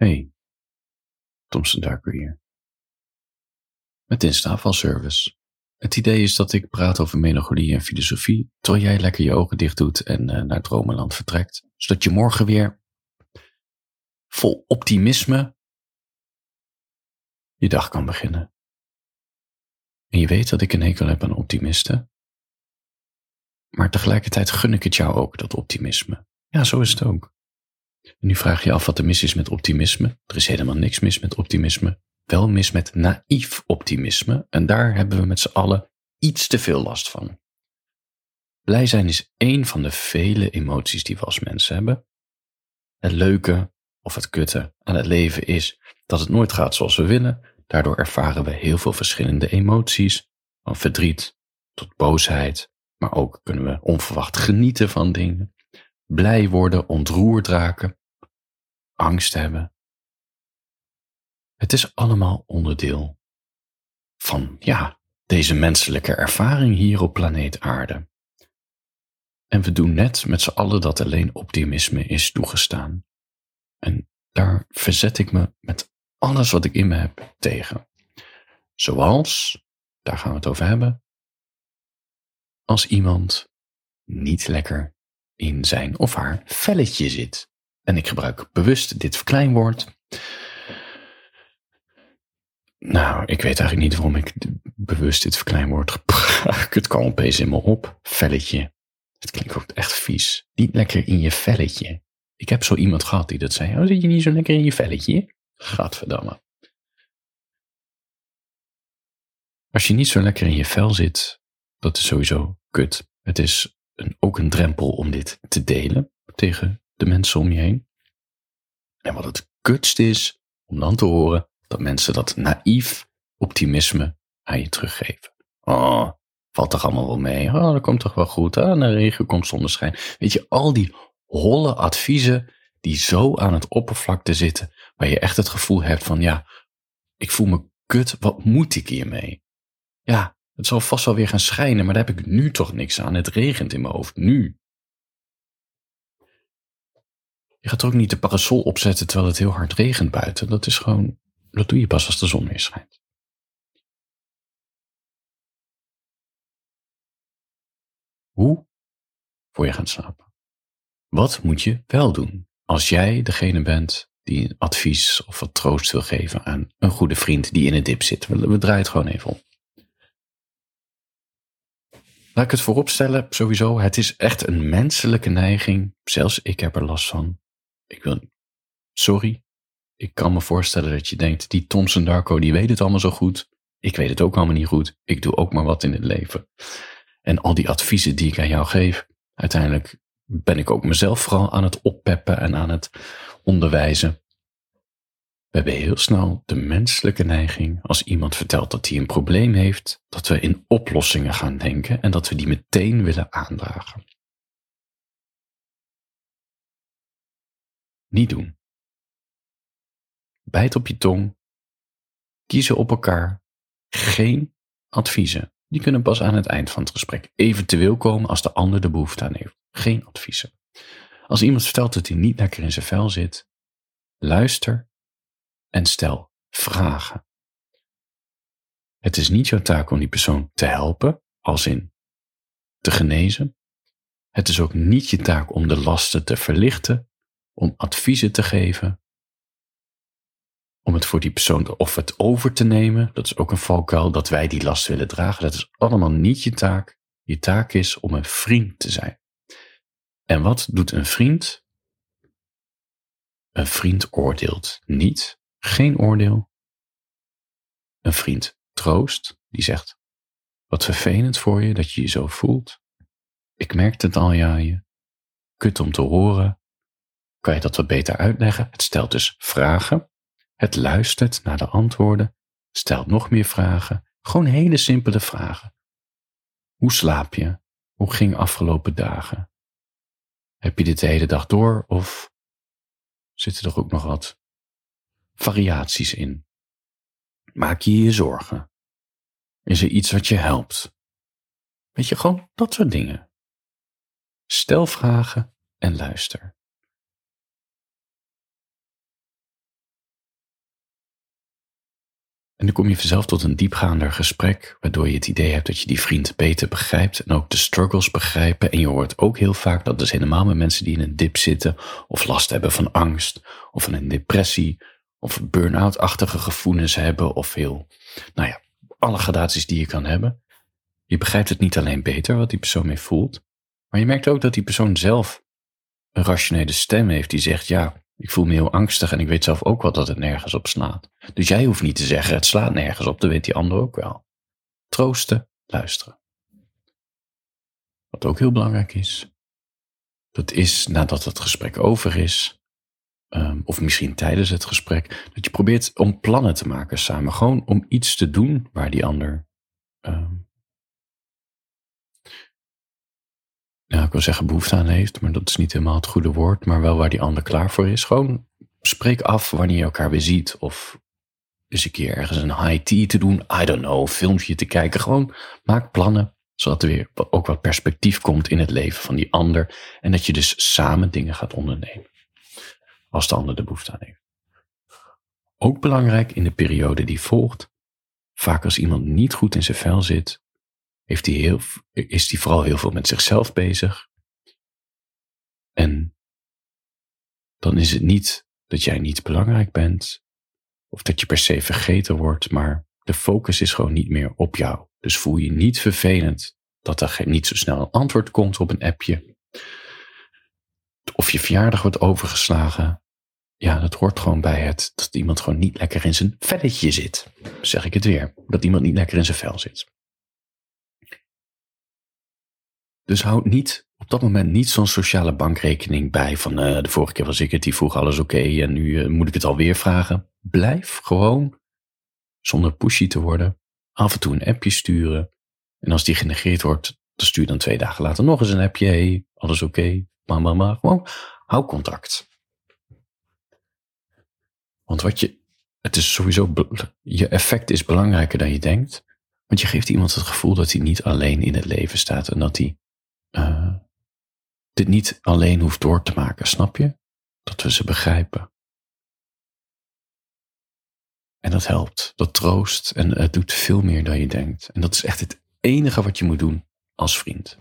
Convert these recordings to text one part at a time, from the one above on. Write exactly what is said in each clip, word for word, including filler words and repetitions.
Hey, Thompson Darko hier. Met instapvalservice. Het idee is dat ik praat over melancholie en filosofie, terwijl jij lekker je ogen dicht doet en uh, naar dromenland vertrekt, zodat je morgen weer vol optimisme je dag kan beginnen. En je weet dat ik een hekel heb aan optimisten, maar tegelijkertijd gun ik het jou ook, dat optimisme. Ja, zo is het ook. En nu vraag je je af wat er mis is met optimisme. Er is helemaal niks mis met optimisme. Wel mis met naïef optimisme. En daar hebben we met z'n allen iets te veel last van. Blij zijn is één van de vele emoties die we als mensen hebben. Het leuke of het kutte aan het leven is dat het nooit gaat zoals we willen. Daardoor ervaren we heel veel verschillende emoties. Van verdriet tot boosheid. Maar ook kunnen we onverwacht genieten van dingen. Blij worden, ontroerd raken. Angst hebben. Het is allemaal onderdeel van, ja, deze menselijke ervaring hier op planeet Aarde. En we doen net met z'n allen dat alleen optimisme is toegestaan. En daar verzet ik me met alles wat ik in me heb tegen. Zoals, daar gaan we het over hebben, als iemand niet lekker in zijn of haar velletje zit. En ik gebruik bewust dit verkleinwoord. Nou, ik weet eigenlijk niet waarom ik bewust dit verkleinwoord gebruik. Het kwam opeens in me op. Velletje. Het klinkt ook echt vies. Niet lekker in je velletje. Ik heb zo iemand gehad die dat zei. Oh, zit je niet zo lekker in je velletje? Gadverdamme. Als je niet zo lekker in je vel zit, dat is sowieso kut. Het is een, ook een drempel om dit te delen tegen de mensen om je heen. En wat het kutst is, om dan te horen dat mensen dat naïef optimisme aan je teruggeven. Oh, valt toch allemaal wel mee? Oh, dat komt toch wel goed? Ah, de regen komt zonneschijn. Weet je, al die holle adviezen die zo aan het oppervlakte zitten, waar je echt het gevoel hebt van, ja, ik voel me kut, wat moet ik hiermee? Ja, het zal vast wel weer gaan schijnen, maar daar heb ik nu toch niks aan. Het regent in mijn hoofd, nu. Je gaat er ook niet de parasol opzetten terwijl het heel hard regent buiten. Dat is gewoon, dat doe je pas als de zon weer schijnt. Hoe voor je gaat slapen? Wat moet je wel doen als jij degene bent die een advies of wat troost wil geven aan een goede vriend die in een dip zit? We, we draaien het gewoon even om. Laat ik het voorop stellen, sowieso, het is echt een menselijke neiging. Zelfs ik heb er last van. Ik wil, sorry, ik kan me voorstellen dat je denkt, die Thompson Darko, die weet het allemaal zo goed. Ik weet het ook allemaal niet goed. Ik doe ook maar wat in het leven. En al die adviezen die ik aan jou geef, uiteindelijk ben ik ook mezelf vooral aan het oppeppen en aan het onderwijzen. We hebben heel snel de menselijke neiging, als iemand vertelt dat hij een probleem heeft, dat we in oplossingen gaan denken en dat we die meteen willen aandragen. Niet doen. Bijt op je tong. Kiezen op elkaar. Geen adviezen. Die kunnen pas aan het eind van het gesprek eventueel komen als de ander de behoefte aan heeft. Geen adviezen. Als iemand vertelt dat hij niet lekker in zijn vel zit, luister en stel vragen. Het is niet jouw taak om die persoon te helpen, als in te genezen. Het is ook niet je taak om de lasten te verlichten, om adviezen te geven, om het voor die persoon of het over te nemen. Dat is ook een valkuil, dat wij die last willen dragen. Dat is allemaal niet je taak. Je taak is om een vriend te zijn. En wat doet een vriend? Een vriend oordeelt niet. Geen oordeel. Een vriend troost. Die zegt, wat vervelend voor je dat je je zo voelt. Ik merkte het al aan je. Kut om te horen. Kan je dat wat beter uitleggen? Het stelt dus vragen. Het luistert naar de antwoorden. Stelt nog meer vragen. Gewoon hele simpele vragen. Hoe slaap je? Hoe ging afgelopen dagen? Heb je dit de hele dag door of zitten er ook nog wat variaties in? Maak je je zorgen? Is er iets wat je helpt? Weet je, gewoon dat soort dingen. Stel vragen en luister. En dan kom je vanzelf tot een diepgaander gesprek, waardoor je het idee hebt dat je die vriend beter begrijpt en ook de struggles begrijpen. En je hoort ook heel vaak dat dus helemaal met mensen die in een dip zitten, of last hebben van angst, of van een depressie, of burn-out-achtige gevoelens hebben, of heel, nou ja, alle gradaties die je kan hebben. Je begrijpt het niet alleen beter wat die persoon mee voelt, maar je merkt ook dat die persoon zelf een rationele stem heeft die zegt, ja, ik voel me heel angstig en ik weet zelf ook wel dat het nergens op slaat. Dus jij hoeft niet te zeggen, het slaat nergens op, dat weet die ander ook wel. Troosten, luisteren. Wat ook heel belangrijk is, dat is nadat het gesprek over is, um, of misschien tijdens het gesprek, dat je probeert om plannen te maken samen. Gewoon om iets te doen waar die ander, um, nou, ik wil zeggen behoefte aan heeft, maar dat is niet helemaal het goede woord, maar wel waar die ander klaar voor is. Gewoon spreek af wanneer je elkaar weer ziet, of eens een keer ergens een high tea te doen, I don't know, een filmpje te kijken. Gewoon maak plannen, zodat er weer ook wat perspectief komt in het leven van die ander en dat je dus samen dingen gaat ondernemen, als de ander de behoefte aan heeft. Ook belangrijk in de periode die volgt, vaak als iemand niet goed in zijn vel zit, heeft hij heel, is hij vooral heel veel met zichzelf bezig. En dan is het niet dat jij niet belangrijk bent, of dat je per se vergeten wordt, maar de focus is gewoon niet meer op jou. Dus voel je niet vervelend dat er niet zo snel een antwoord komt op een appje. Of je verjaardag wordt overgeslagen. Ja, dat hoort gewoon bij het dat iemand gewoon niet lekker in zijn velletje zit. Zeg ik het weer. Dat iemand niet lekker in zijn vel zit. Dus houd niet op dat moment niet zo'n sociale bankrekening bij van uh, de vorige keer was ik het, die vroeg alles oké okay, en nu uh, moet ik het alweer vragen. Blijf gewoon, zonder pushy te worden, af en toe een appje sturen. En als die genegeerd wordt, dan stuur je dan twee dagen later nog eens een appje. Hey, alles oké, okay, maar, maar, maar. Gewoon, hou contact. Want wat je, het is sowieso, je effect is belangrijker dan je denkt. Want je geeft iemand het gevoel dat hij niet alleen in het leven staat en dat hij uh, dit niet alleen hoeft door te maken, snap je? Dat we ze begrijpen. En dat helpt, dat troost en het doet veel meer dan je denkt. En dat is echt het enige wat je moet doen als vriend.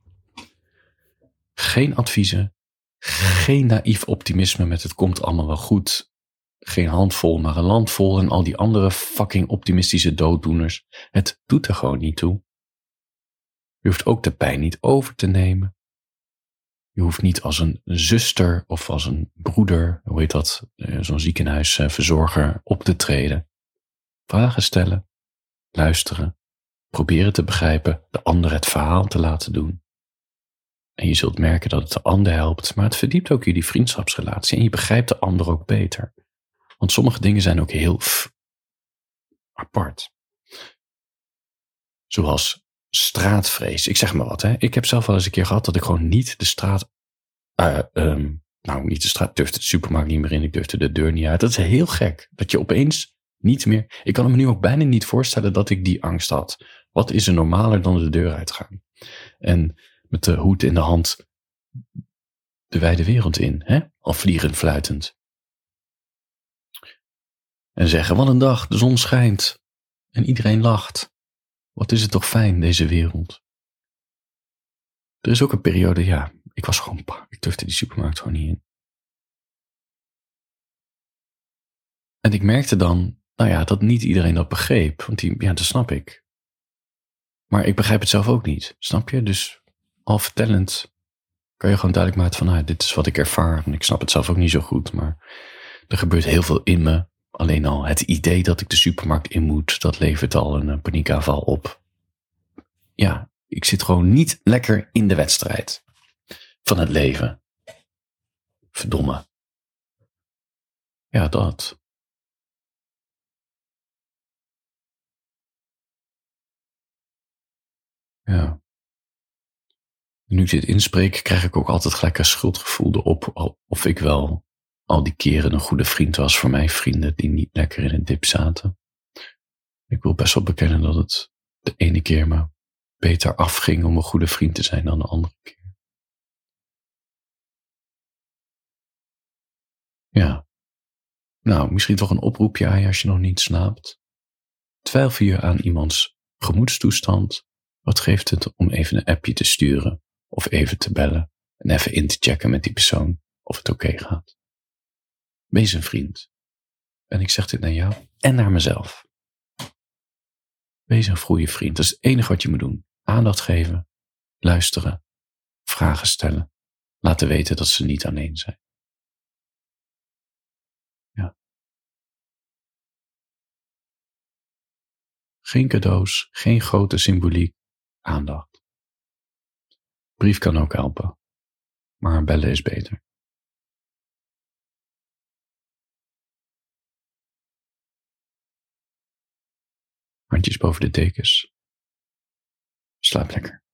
Geen adviezen, geen naïef optimisme met het komt allemaal wel goed. Geen handvol, maar een landvol en al die andere fucking optimistische dooddoeners. Het doet er gewoon niet toe. Je hoeft ook de pijn niet over te nemen. Je hoeft niet als een zuster of als een broeder, hoe heet dat, zo'n ziekenhuisverzorger op te treden. Vragen stellen, luisteren, proberen te begrijpen, de ander het verhaal te laten doen. En je zult merken dat het de ander helpt, maar het verdiept ook jullie vriendschapsrelatie en je begrijpt de ander ook beter. Want sommige dingen zijn ook heel f- apart. Zoals straatvrees. Ik zeg maar wat, hè. Ik heb zelf wel eens een keer gehad dat ik gewoon niet de straat, uh, um, nou niet de straat, durfde de supermarkt niet meer in, ik durfde de deur niet uit. Dat is heel gek, dat je opeens niet meer, ik kan me nu ook bijna niet voorstellen dat ik die angst had. Wat is er normaler dan de deur uitgaan? En met de hoed in de hand de wijde wereld in, hè? Al vliegend fluitend. En zeggen, wat een dag, de zon schijnt en iedereen lacht. Wat is het toch fijn, deze wereld. Er is ook een periode, ja, ik was gewoon, ik durfde die supermarkt gewoon niet in. En ik merkte dan, nou ja, dat niet iedereen dat begreep. Want die, ja, dat snap ik. Maar ik begrijp het zelf ook niet, snap je? Dus al vertellend kan je gewoon duidelijk maken van, nou, dit is wat ik ervaar. En ik snap het zelf ook niet zo goed, maar er gebeurt heel veel in me. Alleen al het idee dat ik de supermarkt in moet, dat levert al een paniekaanval op. Ja, ik zit gewoon niet lekker in de wedstrijd van het leven. Verdomme. Ja, dat. Ja. Nu ik dit inspreek, krijg ik ook altijd gelijk een schuldgevoel erop of ik wel al die keren een goede vriend was voor mijn vrienden die niet lekker in een dip zaten. Ik wil best wel bekennen dat het de ene keer me beter afging om een goede vriend te zijn dan de andere keer. Ja. Nou, misschien toch een oproepje aan je als je nog niet slaapt. Twijfel je aan iemands gemoedstoestand? Wat geeft het om even een appje te sturen of even te bellen en even in te checken met die persoon of het oké gaat? Wees een vriend. En ik zeg dit naar jou en naar mezelf. Wees een goede vriend. Dat is het enige wat je moet doen. Aandacht geven, luisteren, vragen stellen. Laten weten dat ze niet alleen zijn. Ja. Geen cadeaus, geen grote symboliek, aandacht. Brief kan ook helpen, maar bellen is beter. Handjes boven de dekens. Slaap lekker.